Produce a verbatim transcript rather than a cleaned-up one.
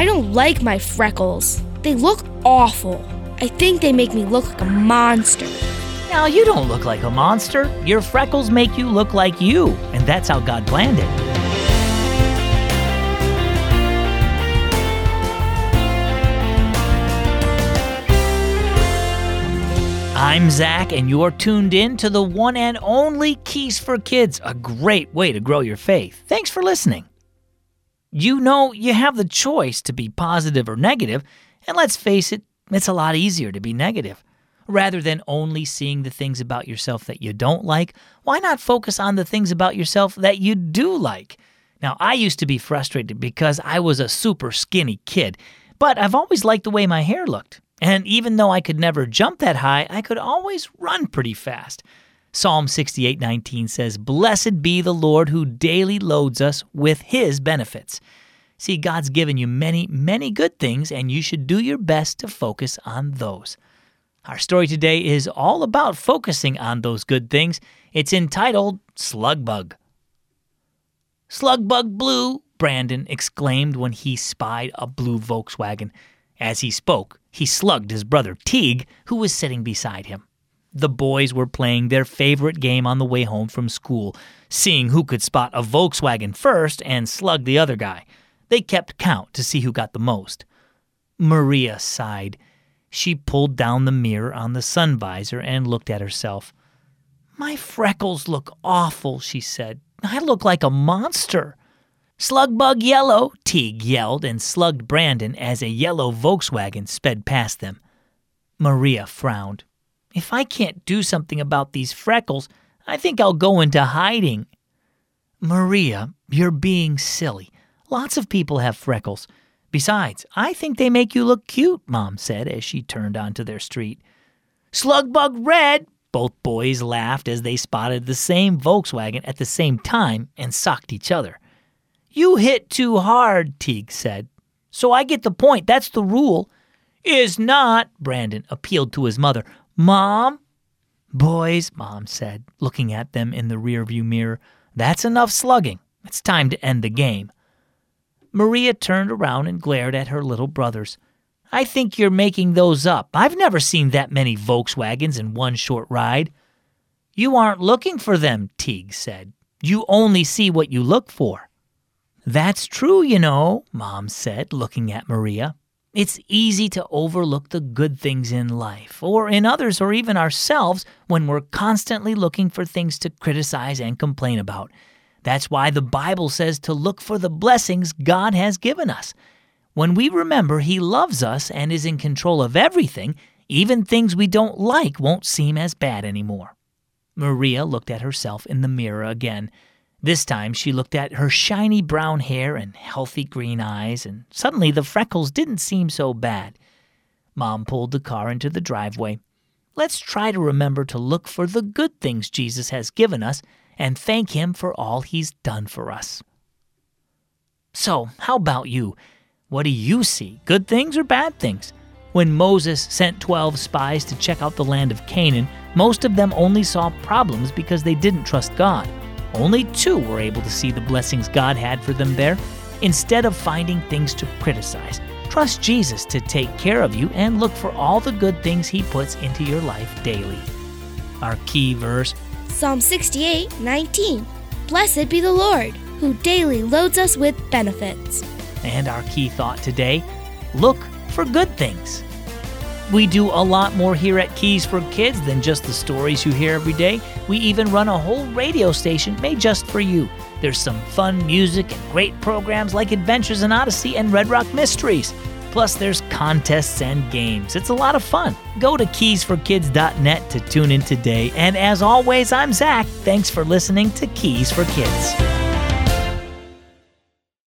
I don't like my freckles. They look awful. I think they make me look like a monster. Now, you don't look like a monster. Your freckles make you look like you, and that's how God planned it. I'm Zach, and you're tuned in to the one and only Keys for Kids, a great way to grow your faith. Thanks for listening. You know, you have the choice to be positive or negative, and let's face it, it's a lot easier to be negative. Rather than only seeing the things about yourself that you don't like, why not focus on the things about yourself that you do like? Now, I used to be frustrated because I was a super skinny kid, but I've always liked the way my hair looked. And even though I could never jump that high, I could always run pretty fast. Psalm sixty-eight nineteen says, "Blessed be the Lord who daily loads us with his benefits." See, God's given you many, many good things, and you should do your best to focus on those. Our story today is all about focusing on those good things. It's entitled Slugbug. "Slugbug blue," Brandon exclaimed when he spied a blue Volkswagen. As he spoke, he slugged his brother Teague, who was sitting beside him. The boys were playing their favorite game on the way home from school, seeing who could spot a Volkswagen first and slug the other guy. They kept count to see who got the most. Maria sighed. She pulled down the mirror on the sun visor and looked at herself. "My freckles look awful," she said. "I look like a monster." "Slugbug yellow," Teague yelled and slugged Brandon as a yellow Volkswagen sped past them. Maria frowned. "If I can't do something about these freckles, I think I'll go into hiding." "Maria, you're being silly. Lots of people have freckles. Besides, I think they make you look cute," Mom said as she turned onto their street. "Slugbug red," both boys laughed as they spotted the same Volkswagen at the same time and socked each other. "You hit too hard," Teague said. "So I get the point. That's the rule." "Is not," Brandon appealed to his mother. "Mom?" "Boys," Mom said, looking at them in the rearview mirror, "that's enough slugging. It's time to end the game." Maria turned around and glared at her little brothers. "I think you're making those up. I've never seen that many Volkswagens in one short ride." "You aren't looking for them," Teague said. "You only see what you look for." "That's true, you know," Mom said, looking at Maria. "It's easy to overlook the good things in life, or in others, or even ourselves, when we're constantly looking for things to criticize and complain about. That's why the Bible says to look for the blessings God has given us. When we remember He loves us and is in control of everything, even things we don't like won't seem as bad anymore." Maria looked at herself in the mirror again. This time she looked at her shiny brown hair and healthy green eyes, and suddenly the freckles didn't seem so bad. Mom pulled the car into the driveway. "Let's try to remember to look for the good things Jesus has given us and thank Him for all He's done for us." So, how about you? What do you see, good things or bad things? When Moses sent twelve spies to check out the land of Canaan, most of them only saw problems because they didn't trust God. Only two were able to see the blessings God had for them there. Instead of finding things to criticize, trust Jesus to take care of you and look for all the good things He puts into your life daily. Our key verse, Psalm sixty-eight nineteen. "Blessed be the Lord, who daily loads us with benefits." And our key thought today, look for good things. We do a lot more here at Keys for Kids than just the stories you hear every day. We even run a whole radio station made just for you. There's some fun music and great programs like Adventures in Odyssey and Red Rock Mysteries. Plus, there's contests and games. It's a lot of fun. Go to keys for kids dot net to tune in today. And as always, I'm Zach. Thanks for listening to Keys for Kids.